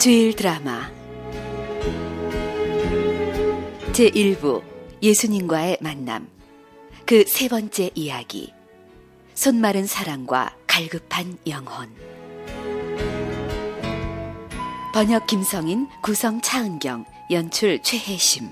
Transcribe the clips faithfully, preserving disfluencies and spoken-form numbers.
주일 드라마 제일 부 예수님과의 만남, 그 세 번째 이야기, 손마른 사랑과 갈급한 영혼. 번역 김성인, 구성 차은경, 연출 최혜심.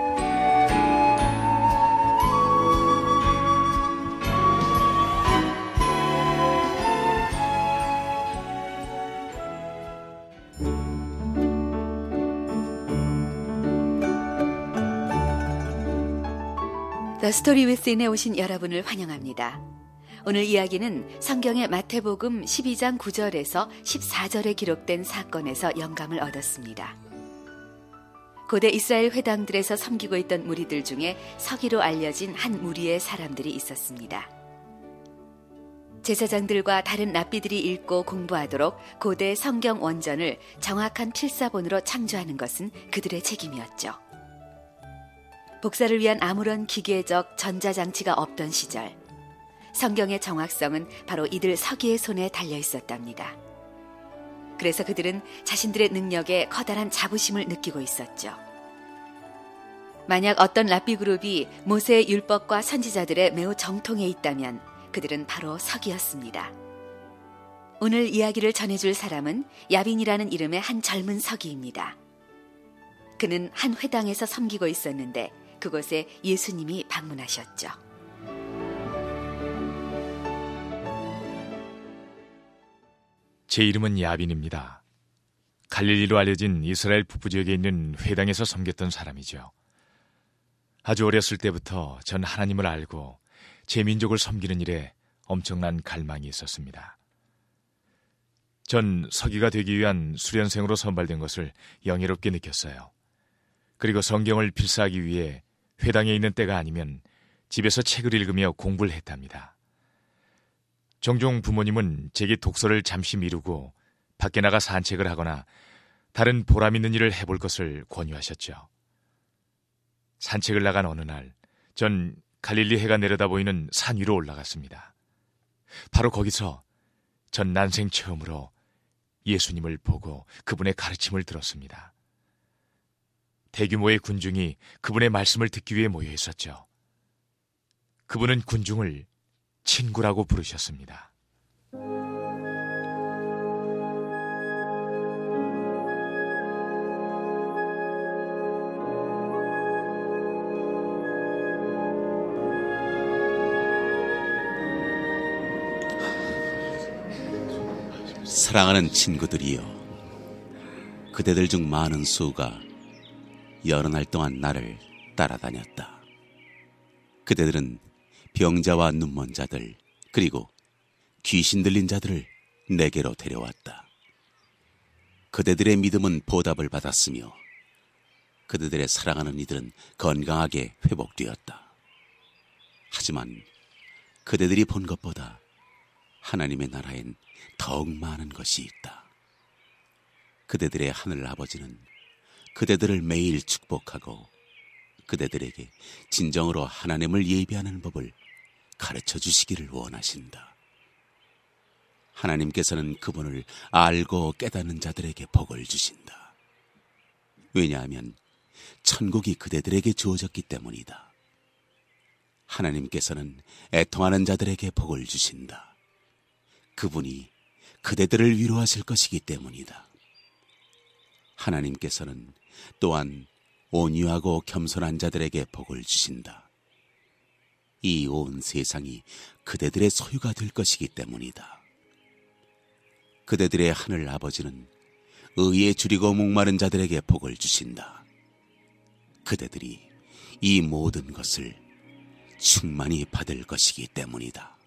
The Story Within에 오신 여러분을 환영합니다. 오늘 이야기는 성경의 마태복음 십이 장 구 절에서 십사 절에 기록된 사건에서 영감을 얻었습니다. 고대 이스라엘 회당들에서 섬기고 있던 무리들 중에 서기로 알려진 한 무리의 사람들이 있었습니다. 제사장들과 다른 랍비들이 읽고 공부하도록 고대 성경 원전을 정확한 필사본으로 창조하는 것은 그들의 책임이었죠. 복사를 위한 아무런 기계적 전자장치가 없던 시절, 성경의 정확성은 바로 이들 서기의 손에 달려 있었답니다. 그래서 그들은 자신들의 능력에 커다란 자부심을 느끼고 있었죠. 만약 어떤 랍비 그룹이 모세의 율법과 선지자들의 매우 정통해 있다면 그들은 바로 서기였습니다. 오늘 이야기를 전해줄 사람은 야빈이라는 이름의 한 젊은 서기입니다. 그는 한 회당에서 섬기고 있었는데 그곳에 예수님이 방문하셨죠. 제 이름은 야빈입니다. 갈릴리로 알려진 이스라엘 북부 지역에 있는 회당에서 섬겼던 사람이죠. 아주 어렸을 때부터 전 하나님을 알고 제 민족을 섬기는 일에 엄청난 갈망이 있었습니다. 전 서기가 되기 위한 수련생으로 선발된 것을 영예롭게 느꼈어요. 그리고 성경을 필사하기 위해 회당에 있는 때가 아니면 집에서 책을 읽으며 공부를 했답니다. 종종 부모님은 제게 독서를 잠시 미루고 밖에 나가 산책을 하거나 다른 보람 있는 일을 해볼 것을 권유하셨죠. 산책을 나간 어느 날, 전 갈릴리 해가 내려다 보이는 산 위로 올라갔습니다. 바로 거기서 전 난생 처음으로 예수님을 보고 그분의 가르침을 들었습니다. 대규모의 군중이 그분의 말씀을 듣기 위해 모여 있었죠. 그분은 군중을 친구라고 부르셨습니다. 사랑하는 친구들이여, 그대들 중 많은 수가 여러 날 동안 나를 따라다녔다. 그대들은 병자와 눈먼 자들, 그리고 귀신 들린 자들을 내게로 데려왔다. 그대들의 믿음은 보답을 받았으며 그대들의 사랑하는 이들은 건강하게 회복되었다. 하지만 그대들이 본 것보다 하나님의 나라엔 더욱 많은 것이 있다. 그대들의 하늘 아버지는 그대들을 매일 축복하고 그대들에게 진정으로 하나님을 예비하는 법을 가르쳐 주시기를 원하신다. 하나님께서는 그분을 알고 깨닫는 자들에게 복을 주신다. 왜냐하면 천국이 그대들에게 주어졌기 때문이다. 하나님께서는 애통하는 자들에게 복을 주신다. 그분이 그대들을 위로하실 것이기 때문이다. 하나님께서는 또한 온유하고 겸손한 자들에게 복을 주신다. 이 온 세상이 그대들의 소유가 될 것이기 때문이다. 그대들의 하늘 아버지는 의에 줄이고 목마른 자들에게 복을 주신다. 그대들이 이 모든 것을 충만히 받을 것이기 때문이다.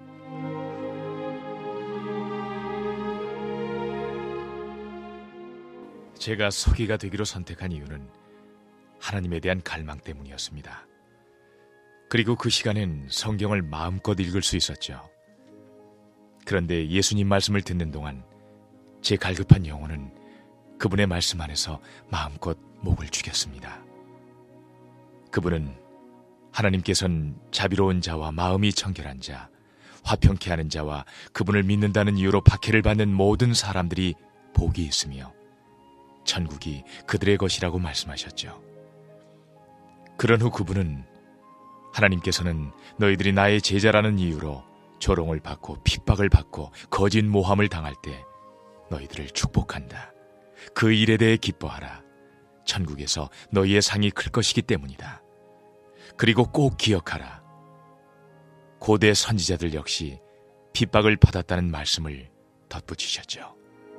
제가 서기가 되기로 선택한 이유는 하나님에 대한 갈망 때문이었습니다. 그리고 그 시간엔 성경을 마음껏 읽을 수 있었죠. 그런데 예수님 말씀을 듣는 동안 제 갈급한 영혼은 그분의 말씀 안에서 마음껏 목을 죽였습니다. 그분은 하나님께서는 자비로운 자와 마음이 청결한 자, 화평케 하는 자와 그분을 믿는다는 이유로 박해를 받는 모든 사람들이 복이 있으며 천국이 그들의 것이라고 말씀하셨죠. 그런 후 그분은 하나님께서는 너희들이 나의 제자라는 이유로 조롱을 받고 핍박을 받고 거짓 모함을 당할 때 너희들을 축복한다. 그 일에 대해 기뻐하라. 천국에서 너희의 상이 클 것이기 때문이다. 그리고 꼭 기억하라. 고대 선지자들 역시 핍박을 받았다는 말씀을 덧붙이셨죠.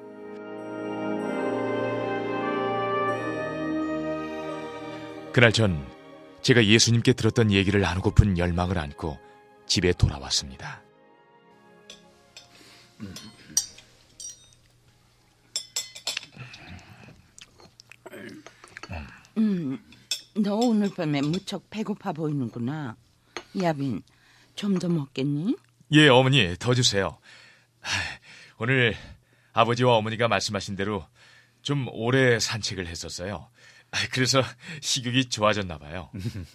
그날 전 제가 예수님께 들었던 얘기를 나누고픈 열망을 안고 집에 돌아왔습니다. 음, 너 오늘 밤에 무척 배고파 보이는구나. 야빈, 좀 더 먹겠니? 예, 어머니, 더 주세요. 오늘 아버지와 어머니가 말씀하신 대로 좀 오래 산책을 했었어요. 그래서 식욕이 좋아졌나 봐요.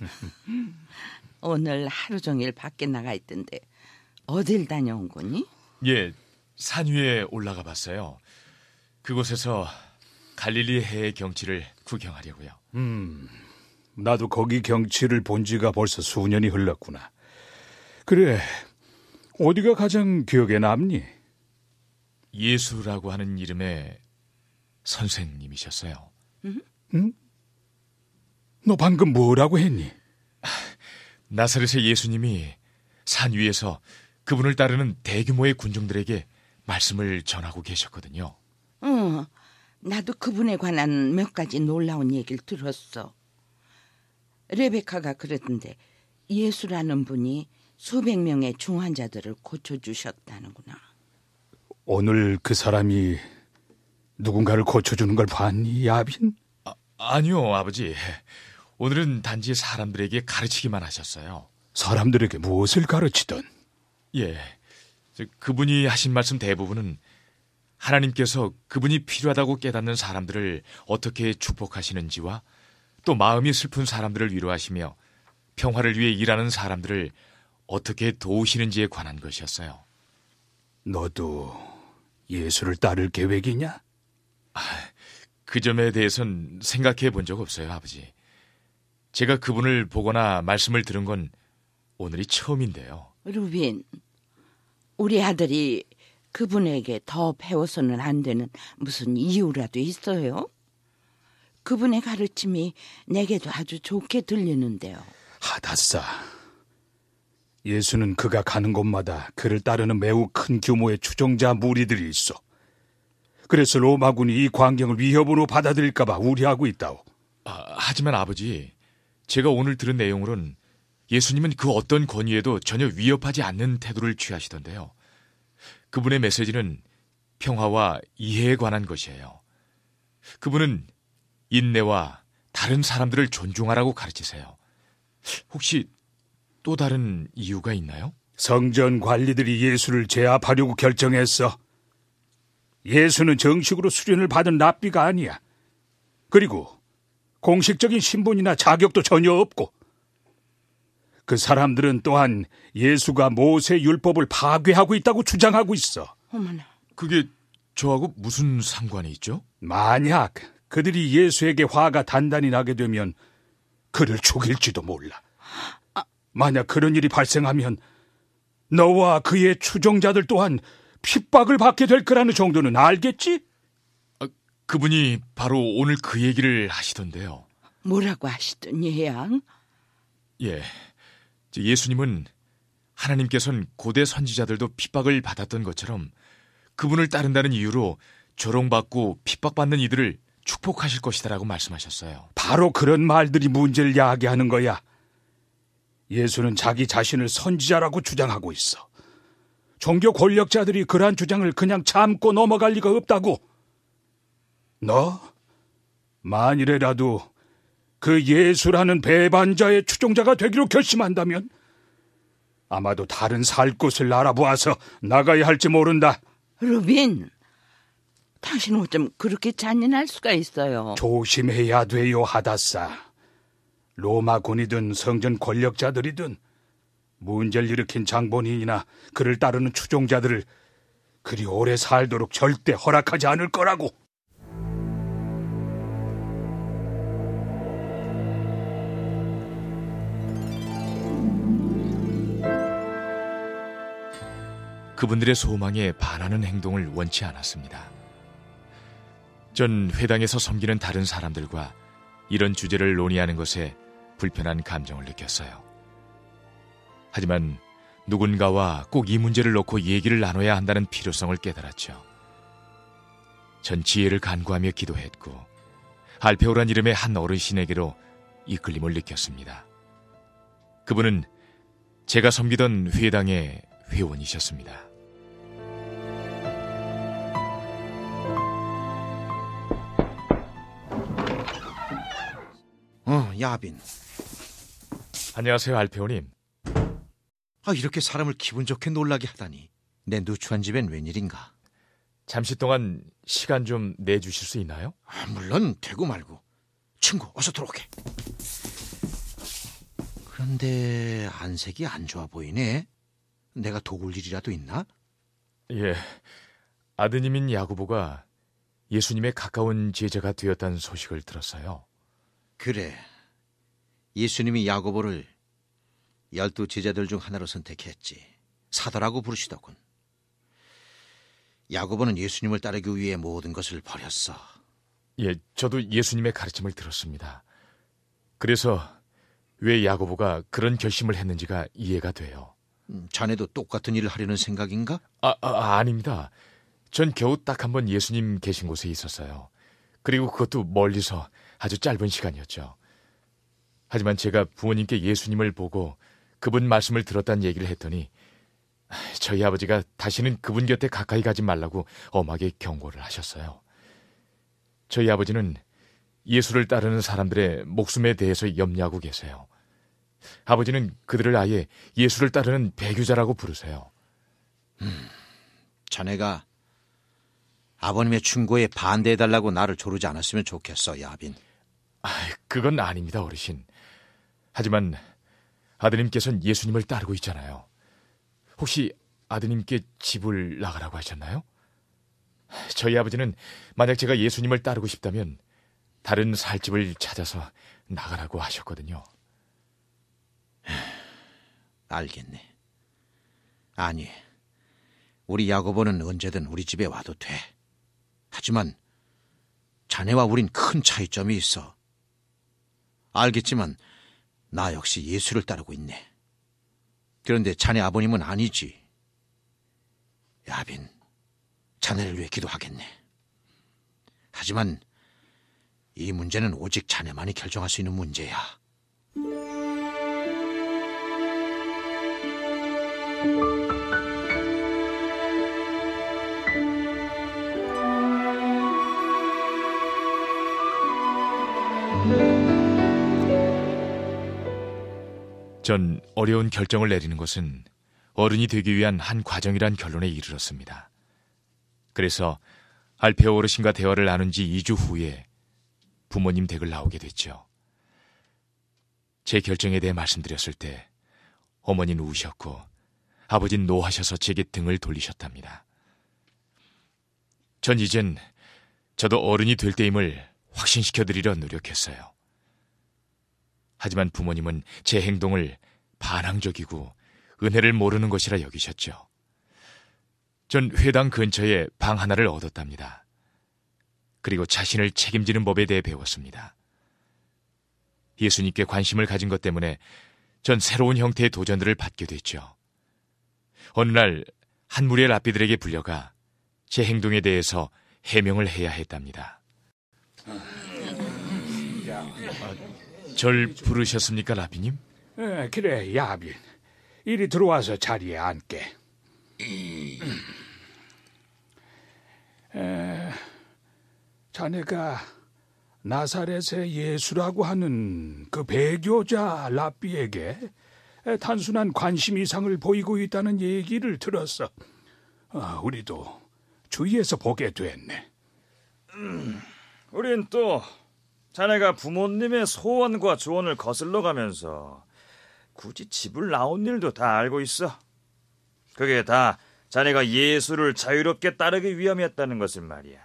오늘 하루 종일 밖에 나가 있던데 어딜 다녀온 거니? 예, 산 위에 올라가 봤어요. 그곳에서 갈릴리 해의 경치를 구경하려고요. 음, 나도 거기 경치를 본 지가 벌써 수년이 흘렀구나. 그래, 어디가 가장 기억에 남니? 예수라고 하는 이름의 선생님이셨어요. 응? 응? 너 방금 뭐라고 했니? 나사렛의 예수님이 산 위에서 그분을 따르는 대규모의 군중들에게 말씀을 전하고 계셨거든요. 응, 나도 그분에 관한 몇 가지 놀라운 얘기를 들었어. 레베카가 그랬던데 예수라는 분이 수백 명의 중환자들을 고쳐주셨다는구나. 오늘 그 사람이 누군가를 고쳐주는 걸 봤니, 야빈? 아, 아니요, 아버지. 오늘은 단지 사람들에게 가르치기만 하셨어요. 사람들에게 무엇을 가르치던? 예, 그분이 하신 말씀 대부분은 하나님께서 그분이 필요하다고 깨닫는 사람들을 어떻게 축복하시는지와 또 마음이 슬픈 사람들을 위로하시며 평화를 위해 일하는 사람들을 어떻게 도우시는지에 관한 것이었어요. 너도 예수를 따를 계획이냐? 아, 그 점에 대해선 생각해 본 적 없어요, 아버지. 제가 그분을 보거나 말씀을 들은 건 오늘이 처음인데요. 루빈, 우리 아들이 그분에게 더 배워서는 안 되는 무슨 이유라도 있어요? 그분의 가르침이 내게도 아주 좋게 들리는데요. 하다사, 예수는 그가 가는 곳마다 그를 따르는 매우 큰 규모의 추종자 무리들이 있어. 그래서 로마군이 이 광경을 위협으로 받아들일까 봐 우려하고 있다오. 아, 하지만 아버지, 제가 오늘 들은 내용으로는 예수님은 그 어떤 권위에도 전혀 위협하지 않는 태도를 취하시던데요. 그분의 메시지는 평화와 이해에 관한 것이에요. 그분은 인내와 다른 사람들을 존중하라고 가르치세요. 혹시 또 다른 이유가 있나요? 성전 관리들이 예수를 제압하려고 결정했어. 예수는 정식으로 수련을 받은 랍비가 아니야. 그리고 공식적인 신분이나 자격도 전혀 없고. 그 사람들은 또한 예수가 모세 율법을 파괴하고 있다고 주장하고 있어. 어머나. 그게 저하고 무슨 상관이 있죠? 만약 그들이 예수에게 화가 단단히 나게 되면 그를 죽일지도 몰라. 만약 그런 일이 발생하면 너와 그의 추종자들 또한 핍박을 받게 될 거라는 정도는 알겠지? 아, 그분이 바로 오늘 그 얘기를 하시던데요. 뭐라고 하시더니, 양? 예, 예수님은 하나님께서는 고대 선지자들도 핍박을 받았던 것처럼 그분을 따른다는 이유로 조롱받고 핍박받는 이들을 축복하실 것이다라고 말씀하셨어요. 바로 그런 말들이 문제를 야기하는 거야. 예수는 자기 자신을 선지자라고 주장하고 있어. 종교 권력자들이 그러한 주장을 그냥 참고 넘어갈 리가 없다고. 너 만일에라도 그 예수라는 배반자의 추종자가 되기로 결심한다면 아마도 다른 살 곳을 알아보아서 나가야 할지 모른다. 루빈, 당신 어쩜 그렇게 잔인할 수가 있어요. 조심해야 돼요, 하다사. 로마군이든 성전 권력자들이든 문제를 일으킨 장본인이나 그를 따르는 추종자들을 그리 오래 살도록 절대 허락하지 않을 거라고. 그분들의 소망에 반하는 행동을 원치 않았습니다. 전 회당에서 섬기는 다른 사람들과 이런 주제를 논의하는 것에 불편한 감정을 느꼈어요. 하지만 누군가와 꼭 이 문제를 놓고 얘기를 나눠야 한다는 필요성을 깨달았죠. 전 지혜를 간구하며 기도했고 알페오란 이름의 한 어르신에게로 이끌림을 느꼈습니다. 그분은 제가 섬기던 회당의 회원이셨습니다. 어, 야빈. 안녕하세요, 알페오님. 아, 이렇게 사람을 기분 좋게 놀라게 하다니. 내 누추한 집엔 웬일인가? 잠시 동안 시간 좀 내주실 수 있나요? 아, 물론 되고 말고. 친구, 어서 들어오게. 그런데 안색이 안 좋아 보이네. 내가 도울 일이라도 있나? 예, 아드님인 야고보가 예수님의 가까운 제자가 되었다는 소식을 들었어요. 그래, 예수님이 야고보를 열두 제자들 중 하나로 선택했지. 사도라고 부르시더군. 야고보는 예수님을 따르기 위해 모든 것을 버렸어. 예, 저도 예수님의 가르침을 들었습니다. 그래서 왜 야고보가 그런 결심을 했는지가 이해가 돼요. 음, 자네도 똑같은 일을 하려는 생각인가? 아, 아, 아닙니다. 전 겨우 딱 한 번 예수님 계신 곳에 있었어요. 그리고 그것도 멀리서 아주 짧은 시간이었죠. 하지만 제가 부모님께 예수님을 보고 그분 말씀을 들었다는 얘기를 했더니 저희 아버지가 다시는 그분 곁에 가까이 가지 말라고 엄하게 경고를 하셨어요. 저희 아버지는 예수를 따르는 사람들의 목숨에 대해서 염려하고 계세요. 아버지는 그들을 아예 예수를 따르는 배교자라고 부르세요. 음, 자네가 아버님의 충고에 반대해달라고 나를 조르지 않았으면 좋겠어, 야빈. 아, 그건 아닙니다, 어르신. 하지만 아드님께서는 예수님을 따르고 있잖아요. 혹시 아드님께 집을 나가라고 하셨나요? 저희 아버지는 만약 제가 예수님을 따르고 싶다면 다른 살 집을 찾아서 나가라고 하셨거든요. 알겠네. 아니, 우리 야고보는 언제든 우리 집에 와도 돼. 하지만 자네와 우린 큰 차이점이 있어. 알겠지만 나 역시 예수를 따르고 있네. 그런데 자네 아버님은 아니지. 야빈, 자네를 위해 기도하겠네. 하지만 이 문제는 오직 자네만이 결정할 수 있는 문제야. 전 어려운 결정을 내리는 것은 어른이 되기 위한 한 과정이란 결론에 이르렀습니다. 그래서 알페오 어르신과 대화를 나눈 지 이 주 후에 부모님 댁을 나오게 됐죠. 제 결정에 대해 말씀드렸을 때 어머니는 우셨고 아버지는 노하셔서 제게 등을 돌리셨답니다. 전 이젠 저도 어른이 될 때임을 확신시켜드리려 노력했어요. 하지만 부모님은 제 행동을 반항적이고 은혜를 모르는 것이라 여기셨죠. 전 회당 근처에 방 하나를 얻었답니다. 그리고 자신을 책임지는 법에 대해 배웠습니다. 예수님께 관심을 가진 것 때문에 전 새로운 형태의 도전들을 받게 됐죠. 어느 날 한 무리의 랍비들에게 불려가 제 행동에 대해서 해명을 해야 했답니다. 절 부르셨습니까, 랍비님? 에, 그래, 야빈. 이리 들어와서 자리에 앉게. 에, 자네가 나사렛의 예수라고 하는 그 배교자 랍비에게 단순한 관심 이상을 보이고 있다는 얘기를 들었어. 어, 우리도 주위에서 보게 됐네. 음, 우린 또 자네가 부모님의 소원과 조언을 거슬러 가면서 굳이 집을 나온 일도 다 알고 있어. 그게 다 자네가 예수를 자유롭게 따르기 위함이었다는 것을 말이야.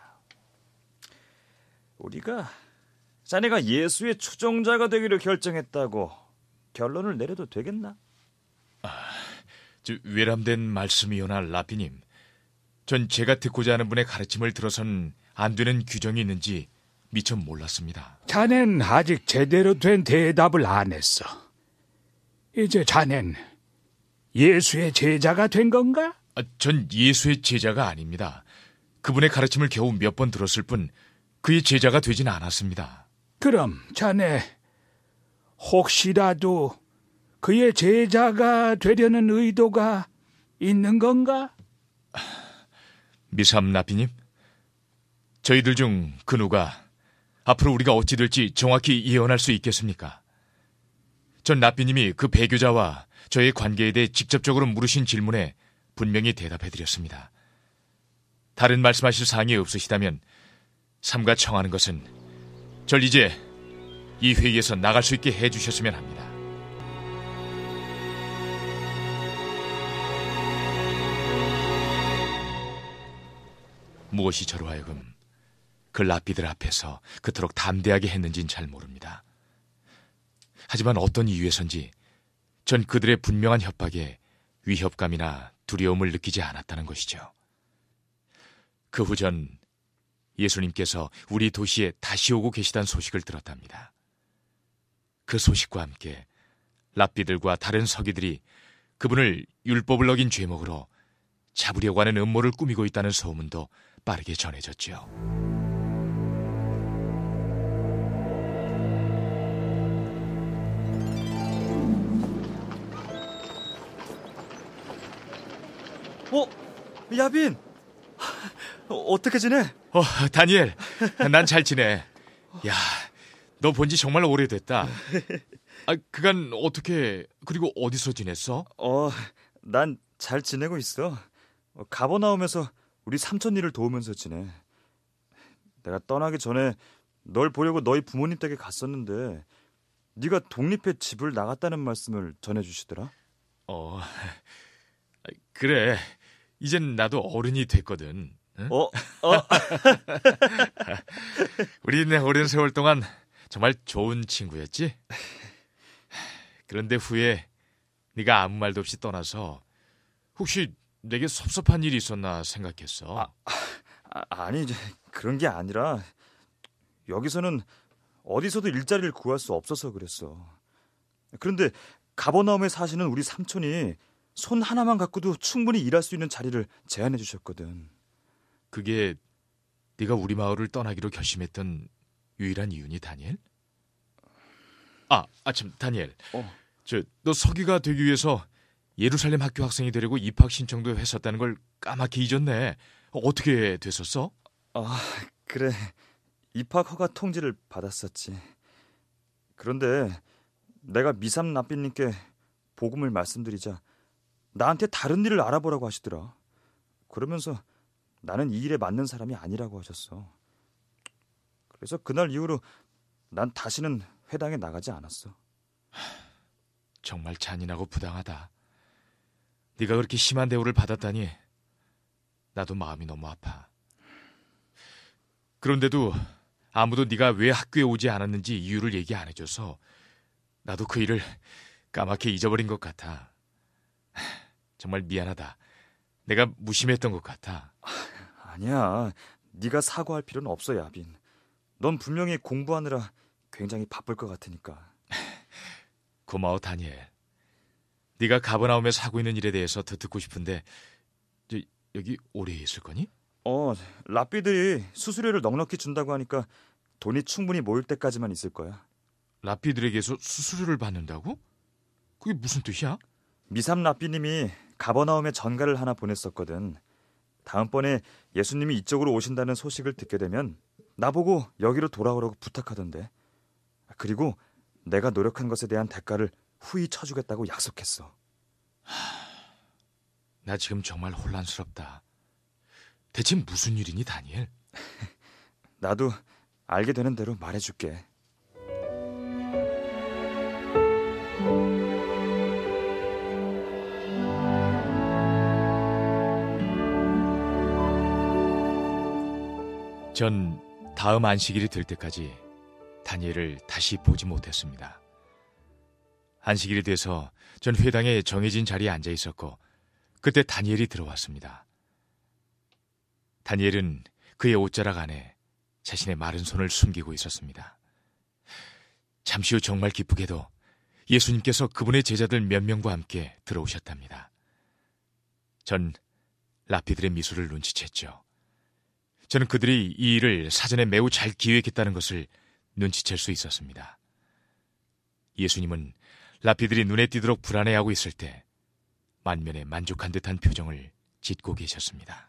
우리가 자네가 예수의 추종자가 되기로 결정했다고 결론을 내려도 되겠나? 아, 저 외람된 말씀이오나 라피님, 전 제가 듣고자 하는 분의 가르침을 들어선 안 되는 규정이 있는지 미처 몰랐습니다. 자넨 아직 제대로 된 대답을 안 했어. 이제 자넨 예수의 제자가 된 건가? 아, 전 예수의 제자가 아닙니다. 그분의 가르침을 겨우 몇 번 들었을 뿐 그의 제자가 되진 않았습니다. 그럼 자네 혹시라도 그의 제자가 되려는 의도가 있는 건가? 미삼 라피님, 저희들 중 그 누가 앞으로 우리가 어찌 될지 정확히 예언할 수 있겠습니까? 전 라피님이 그 배교자와 저의 관계에 대해 직접적으로 물으신 질문에 분명히 대답해드렸습니다. 다른 말씀하실 사항이 없으시다면 삼가 청하는 것은 절 이제 이 회의에서 나갈 수 있게 해주셨으면 합니다. 무엇이 저로 하여금 그 랍비들 앞에서 그토록 담대하게 했는지는 잘 모릅니다. 하지만 어떤 이유에선지 전 그들의 분명한 협박에 위협감이나 두려움을 느끼지 않았다는 것이죠. 그 후 전 예수님께서 우리 도시에 다시 오고 계시다는 소식을 들었답니다. 그 소식과 함께 랍비들과 다른 서기들이 그분을 율법을 어긴 죄목으로 잡으려고 하는 음모를 꾸미고 있다는 소문도 빠르게 전해졌죠. 어? 야빈! 어떻게 지내? 어, 다니엘, 난 잘 지내. 야, 너 본지 정말 오래됐다. 아, 그간 어떻게, 그리고 어디서 지냈어? 어, 난 잘 지내고 있어. 가버나움에서 우리 삼촌 일을 도우면서 지내. 내가 떠나기 전에 널 보려고 너희 부모님 댁에 갔었는데 네가 독립해 집을 나갔다는 말씀을 전해주시더라. 어, 그래. 이젠 나도 어른이 됐거든. 응? 어? 어? 우린 오랜 세월 동안 정말 좋은 친구였지? 그런데 후에 네가 아무 말도 없이 떠나서 혹시 내게 섭섭한 일이 있었나 생각했어. 아, 아, 아니 그런 게 아니라 여기서는 어디서도 일자리를 구할 수 없어서 그랬어. 그런데 가버나움에 사시는 우리 삼촌이 손 하나만 갖고도 충분히 일할 수 있는 자리를 제안해 주셨거든. 그게 네가 우리 마을을 떠나기로 결심했던 유일한 이유니, 다니엘? 아, 아참, 다니엘. 어. 저, 너 서기가 되기 위해서 예루살렘 학교 학생이 되려고 입학 신청도 했었다는 걸 까맣게 잊었네. 어떻게 됐었어? 아, 그래. 입학 허가 통지를 받았었지. 그런데 내가 미삼 납비님께 복음을 말씀드리자 나한테 다른 일을 알아보라고 하시더라. 그러면서 나는 이 일에 맞는 사람이 아니라고 하셨어. 그래서 그날 이후로 난 다시는 회당에 나가지 않았어. 정말 잔인하고 부당하다. 네가 그렇게 심한 대우를 받았다니 나도 마음이 너무 아파. 그런데도 아무도 네가 왜 학교에 오지 않았는지 이유를 얘기 안 해줘서 나도 그 일을 까맣게 잊어버린 것 같아. 정말 미안하다. 내가 무심했던 것 같아. 아니야. 네가 사과할 필요는 없어, 야빈. 넌 분명히 공부하느라 굉장히 바쁠 것 같으니까. 고마워, 다니엘. 네가 가버나움에서 하고 있는 일에 대해서 더 듣고 싶은데 저, 여기 오래 있을 거니? 어, 랍비들이 수수료를 넉넉히 준다고 하니까 돈이 충분히 모일 때까지만 있을 거야. 랍비들에게서 수수료를 받는다고? 그게 무슨 뜻이야? 미삼 랍비님이 가버나움에 전가를 하나 보냈었거든. 다음번에 예수님이 이쪽으로 오신다는 소식을 듣게 되면 나보고 여기로 돌아오라고 부탁하던데. 그리고 내가 노력한 것에 대한 대가를 후히 쳐주겠다고 약속했어. 하, 나 지금 정말 혼란스럽다. 대체 무슨 일이니, 다니엘? 나도 알게 되는 대로 말해줄게. 전 다음 안식일이 될 때까지 다니엘을 다시 보지 못했습니다. 안식일이 돼서 전 회당에 정해진 자리에 앉아 있었고 그때 다니엘이 들어왔습니다. 다니엘은 그의 옷자락 안에 자신의 마른 손을 숨기고 있었습니다. 잠시 후 정말 기쁘게도 예수님께서 그분의 제자들 몇 명과 함께 들어오셨답니다. 전 랍비들의 미소를 눈치챘죠. 저는 그들이 이 일을 사전에 매우 잘 기획했다는 것을 눈치챌 수 있었습니다. 예수님은 랍비들이 눈에 띄도록 불안해하고 있을 때 만면에 만족한 듯한 표정을 짓고 계셨습니다.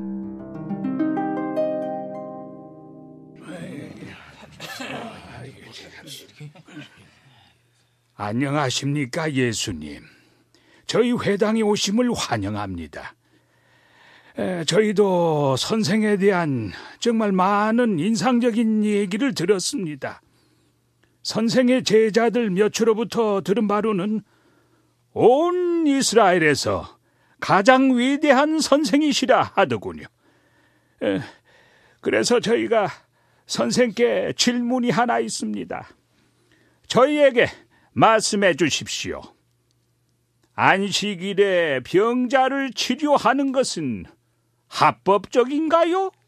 안녕하십니까, 예수님. 저희 회당에 오심을 환영합니다. 에, 저희도 선생에 대한 정말 많은 인상적인 얘기를 들었습니다. 선생의 제자들 몇초로부터 들은 바로는 온 이스라엘에서 가장 위대한 선생이시라 하더군요. 에, 그래서 저희가 선생께 질문이 하나 있습니다. 저희에게 말씀해 주십시오. 안식일에 병자를 치료하는 것은 합법적인가요?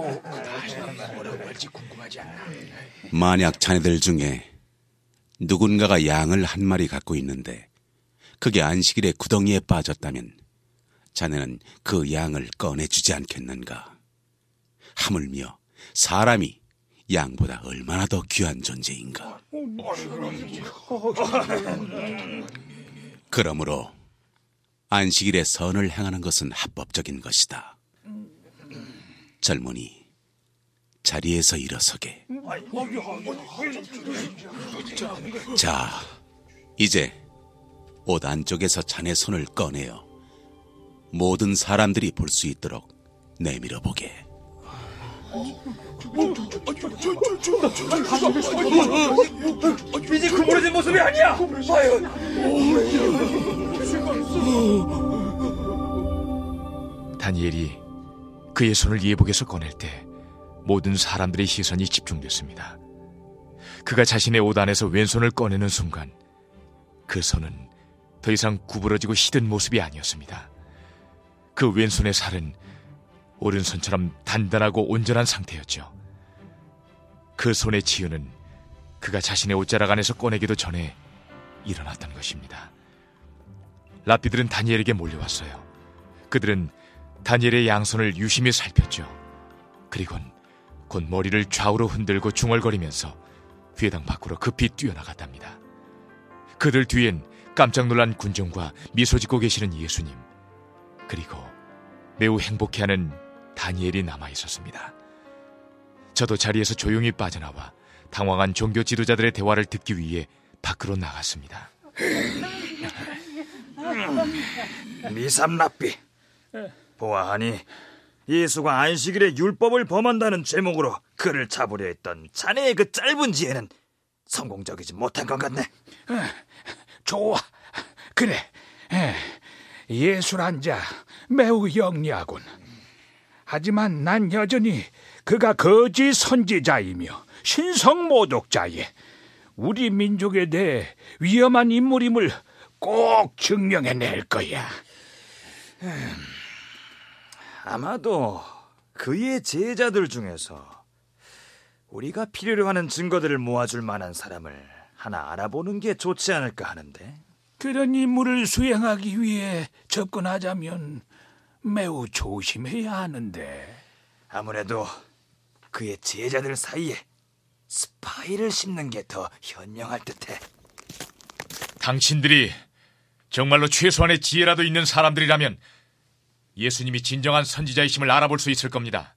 만약 자네들 중에 누군가가 양을 한 마리 갖고 있는데 그게 안식일에 구덩이에 빠졌다면 자네는 그 양을 꺼내주지 않겠는가? 하물며 사람이 양보다 얼마나 더 귀한 존재인가? 그러므로 안식일에 선을 행하는 것은 합법적인 것이다. 젊은이, 자리에서 일어서게. 자, 이제 옷 안쪽에서 자네 손을 꺼내어 모든 사람들이 볼 수 있도록 내밀어 보게. 이제 구부러진 모습이 아니야. 다니엘이 그의 손을 예복에서 꺼낼 때 모든 사람들의 시선이 집중됐습니다. 그가 자신의 옷 안에서 왼손을 꺼내는 순간 그 손은 더 이상 구부러지고 시든 모습이 아니었습니다. 그 왼손의 살은 오른손처럼 단단하고 온전한 상태였죠. 그 손의 치유는 그가 자신의 옷자락 안에서 꺼내기도 전에 일어났던 것입니다. 랍비들은 다니엘에게 몰려왔어요. 그들은 다니엘의 양손을 유심히 살폈죠. 그리곤 곧 머리를 좌우로 흔들고 중얼거리면서 회당 밖으로 급히 뛰어나갔답니다. 그들 뒤엔 깜짝 놀란 군중과 미소 짓고 계시는 예수님, 그리고 매우 행복해하는 다니엘이 남아있었습니다. 저도 자리에서 조용히 빠져나와 당황한 종교 지도자들의 대화를 듣기 위해 밖으로 나갔습니다. 미삼랍비, 보아하니 예수가 안식일에 율법을 범한다는 제목으로 그를 잡으려 했던 자네의 그 짧은 지혜는 성공적이지 못한 것 같네. 좋아, 그래. 예수란 자 매우 영리하군. 하지만 난 여전히 그가 거짓 선지자이며 신성모독자에 우리 민족에 대해 위험한 인물임을 꼭 증명해낼 거야. 음, 아마도 그의 제자들 중에서 우리가 필요로 하는 증거들을 모아줄 만한 사람을 하나 알아보는 게 좋지 않을까 하는데. 그런 임무를 수행하기 위해 접근하자면 매우 조심해야 하는데. 아무래도 그의 제자들 사이에 스파이를 심는 게 더 현명할 듯해. 당신들이 정말로 최소한의 지혜라도 있는 사람들이라면 예수님이 진정한 선지자이심을 알아볼 수 있을 겁니다.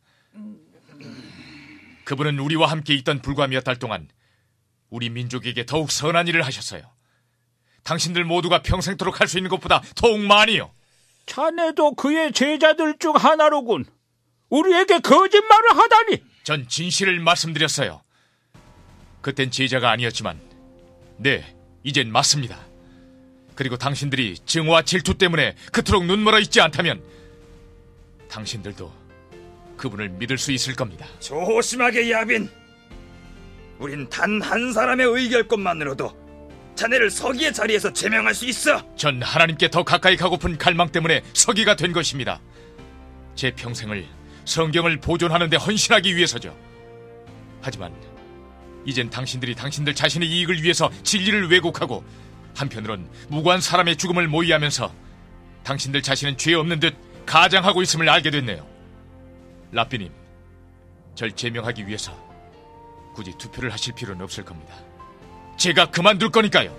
그분은 우리와 함께 있던 불과 몇 달 동안 우리 민족에게 더욱 선한 일을 하셨어요. 당신들 모두가 평생토록 할 수 있는 것보다 더욱 많이요. 자네도 그의 제자들 중 하나로군. 우리에게 거짓말을 하다니. 전 진실을 말씀드렸어요. 그땐 제자가 아니었지만 네, 이젠 맞습니다. 그리고 당신들이 증오와 질투 때문에 그토록 눈멀어 있지 않다면 당신들도 그분을 믿을 수 있을 겁니다. 조심하게, 야빈. 우린 단 한 사람의 의결권만으로도 자네를 서기의 자리에서 제명할 수 있어? 전 하나님께 더 가까이 가고픈 갈망 때문에 서기가 된 것입니다. 제 평생을 성경을 보존하는 데 헌신하기 위해서죠. 하지만 이젠 당신들이 당신들 자신의 이익을 위해서 진리를 왜곡하고 한편으론 무고한 사람의 죽음을 모의하면서 당신들 자신은 죄 없는 듯 가장하고 있음을 알게 됐네요. 랍비님, 절 제명하기 위해서 굳이 투표를 하실 필요는 없을 겁니다. 제가 그만둘 거니까요.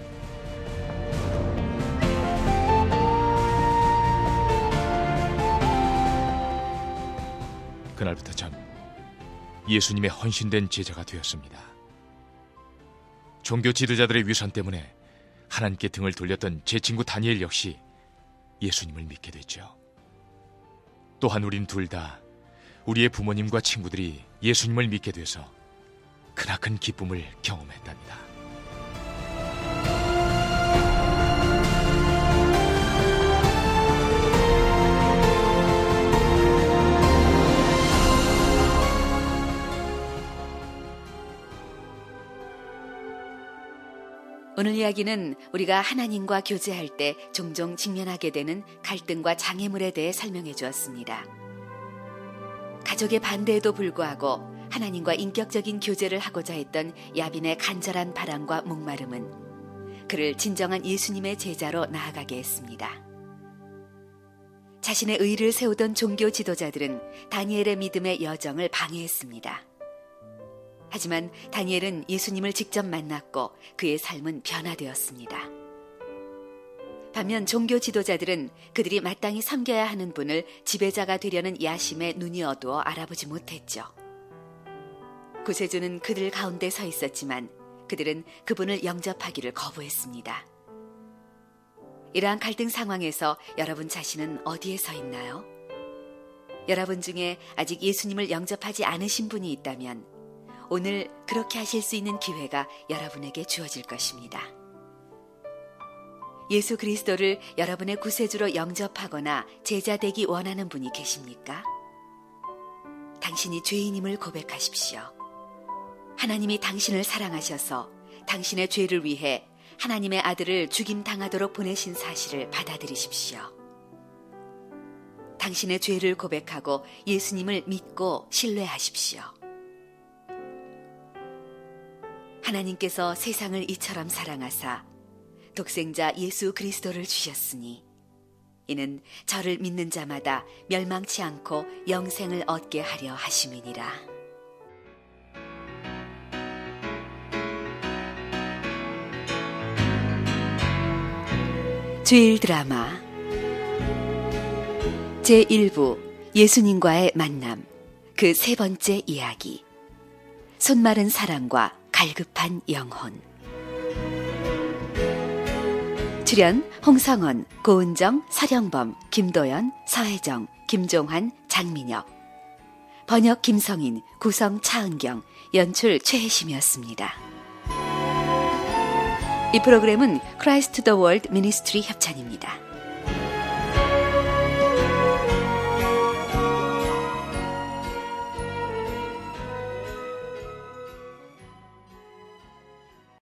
그날부터 전 예수님의 헌신된 제자가 되었습니다. 종교 지도자들의 위선 때문에 하나님께 등을 돌렸던 제 친구 다니엘 역시 예수님을 믿게 됐죠. 또한 우린 둘 다 우리의 부모님과 친구들이 예수님을 믿게 돼서 크나큰 기쁨을 경험했답니다. 오늘 이야기는 우리가 하나님과 교제할 때 종종 직면하게 되는 갈등과 장애물에 대해 설명해 주었습니다. 가족의 반대에도 불구하고 하나님과 인격적인 교제를 하고자 했던 야빈의 간절한 바람과 목마름은 그를 진정한 예수님의 제자로 나아가게 했습니다. 자신의 의를 세우던 종교 지도자들은 다니엘의 믿음의 여정을 방해했습니다. 하지만 다니엘은 예수님을 직접 만났고 그의 삶은 변화되었습니다. 반면 종교 지도자들은 그들이 마땅히 섬겨야 하는 분을 지배자가 되려는 야심에 눈이 어두워 알아보지 못했죠. 구세주는 그들 가운데 서 있었지만 그들은 그분을 영접하기를 거부했습니다. 이러한 갈등 상황에서 여러분 자신은 어디에 서 있나요? 여러분 중에 아직 예수님을 영접하지 않으신 분이 있다면 오늘 그렇게 하실 수 있는 기회가 여러분에게 주어질 것입니다. 예수 그리스도를 여러분의 구세주로 영접하거나 제자 되기 원하는 분이 계십니까? 당신이 죄인임을 고백하십시오. 하나님이 당신을 사랑하셔서 당신의 죄를 위해 하나님의 아들을 죽임당하도록 보내신 사실을 받아들이십시오. 당신의 죄를 고백하고 예수님을 믿고 신뢰하십시오. 하나님께서 세상을 이처럼 사랑하사 독생자 예수 그리스도를 주셨으니 이는 저를 믿는 자마다 멸망치 않고 영생을 얻게 하려 하심이니라. 주일 드라마 제일 부 예수님과의 만남 그 세 번째 이야기 손마른 사랑과 갈급한 영혼. 출연 홍성원, 고은정, 서령범, 김도연, 서혜정, 김종환, 장민혁. 번역 김성인, 구성 차은경, 연출 최혜심이었습니다. 이 프로그램은 크라이스트 더 월드 미니스트리 협찬입니다.